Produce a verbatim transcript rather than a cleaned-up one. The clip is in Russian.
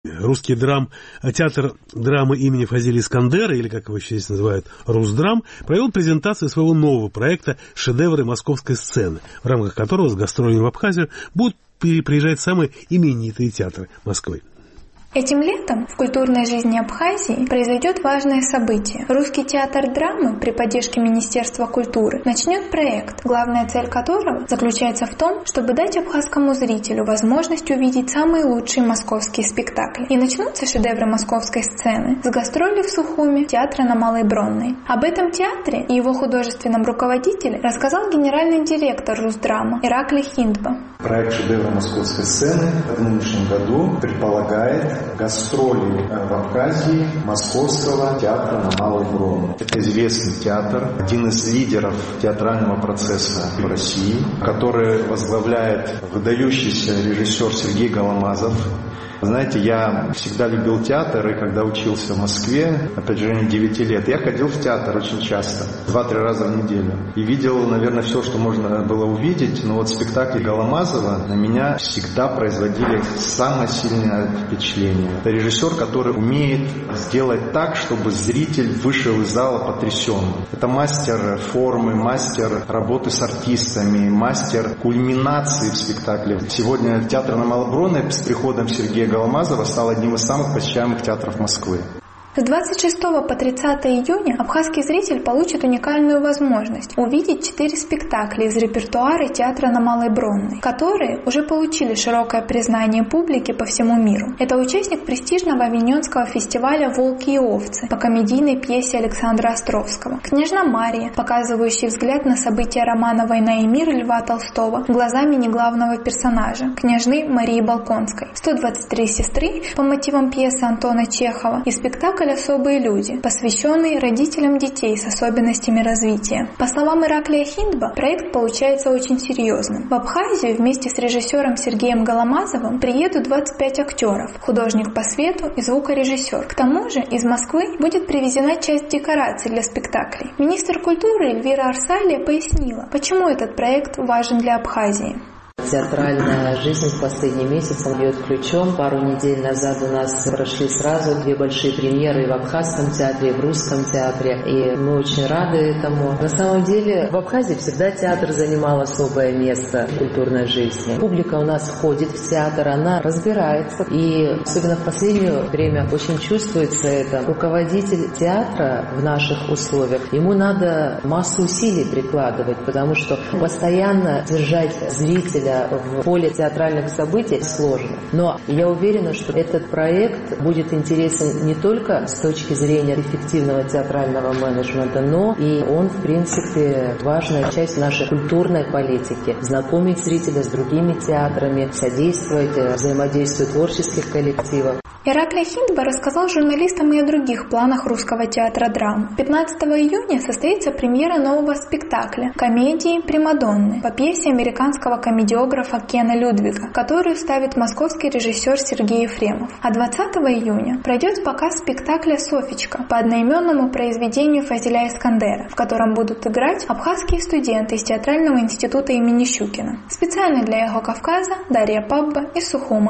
Русский драм, театр драмы имени Фазили Искандера, или как его еще здесь называют, Русдрам, провел презентацию своего нового проекта «Шедевры московской сцены», в рамках которого с гастролями в Абхазию будут приезжать самые именитые театры Москвы. Этим летом в культурной жизни Абхазии произойдет важное событие. Русский театр драмы при поддержке Министерства культуры начнет проект, главная цель которого заключается в том, чтобы дать абхазскому зрителю возможность увидеть самые лучшие московские спектакли. И начнутся шедевры московской сцены с гастролей в Сухуми театра на Малой Бронной. Об этом театре и его художественном руководителе рассказал генеральный директор Русдрама Ираклий Хиндба. Проект «Шедевры московской сцены» в нынешнем году предполагает гастроли в Абхазии Московского театра на Малой Бронной. Это известный театр, один из лидеров театрального процесса в России, который возглавляет выдающийся режиссер Сергей Голомазов. Знаете, я всегда любил театр, и когда учился в Москве, на протяжении девяти лет, я ходил в театр очень часто, два-три раза в неделю. И видел, наверное, все, что можно было увидеть, но вот спектакли Голомазова на меня всегда производили самое сильное впечатление. Это режиссер, который умеет сделать так, чтобы зритель вышел из зала потрясенным. Это мастер формы, мастер работы с артистами, мастер кульминации в спектакле. Сегодня театр на Малой Бронной с приходом Сергея Голомазова стал одним из самых посещаемых театров Москвы. С двадцать шестого по тридцатое июня абхазский зритель получит уникальную возможность увидеть четыре спектакля из репертуара театра на Малой Бронной, которые уже получили широкое признание публики по всему миру. Это участник престижного авиньонского фестиваля «Волки и овцы» по комедийной пьесе Александра Островского, «Княжна Мария», показывающий взгляд на события романа «Война и мир» Льва Толстого глазами неглавного персонажа, княжны Марии Балконской, сто двадцать три сестры по мотивам пьесы Антона Чехова и спектакль «Особые люди», посвященный родителям детей с особенностями развития. По словам Ираклия Хиндба, проект получается очень серьезным. В Абхазию вместе с режиссером Сергеем Голомазовым приедут двадцать пять актеров, художник по свету и звукорежиссер. К тому же из Москвы будет привезена часть декораций для спектаклей. Министр культуры Эльвира Арсалия пояснила, почему этот проект важен для Абхазии. Театральная жизнь в последний месяц бьет ключом. Пару недель назад у нас прошли сразу две большие премьеры и в Абхазском театре, и в Русском театре. И мы очень рады этому. На самом деле в Абхазии всегда театр занимал особое место в культурной жизни. Публика у нас ходит в театр, она разбирается. И особенно в последнее время очень чувствуется это. Руководитель театра в наших условиях, ему надо массу усилий прикладывать, потому что постоянно держать зрителя в поле театральных событий сложно. Но я уверена, что этот проект будет интересен не только с точки зрения эффективного театрального менеджмента, но и он, в принципе, важная часть нашей культурной политики. Знакомить зрителя с другими театрами, содействовать взаимодействию творческих коллективов. Ираклий Хиндба рассказал журналистам и о других планах Русского театра драмы. пятнадцатого июня состоится премьера нового спектакля «Комедии Примадонны» по пьесе американского комедиографа Кена Людвига, которую ставит московский режиссер Сергей Ефремов. А двадцатого июня пройдет показ спектакля «Софичка» по одноименному произведению Фазиля Искандера, в котором будут играть абхазские студенты из театрального института имени Щукина. Специально для «Эхо Кавказа» Дарья Пабба из Сухума.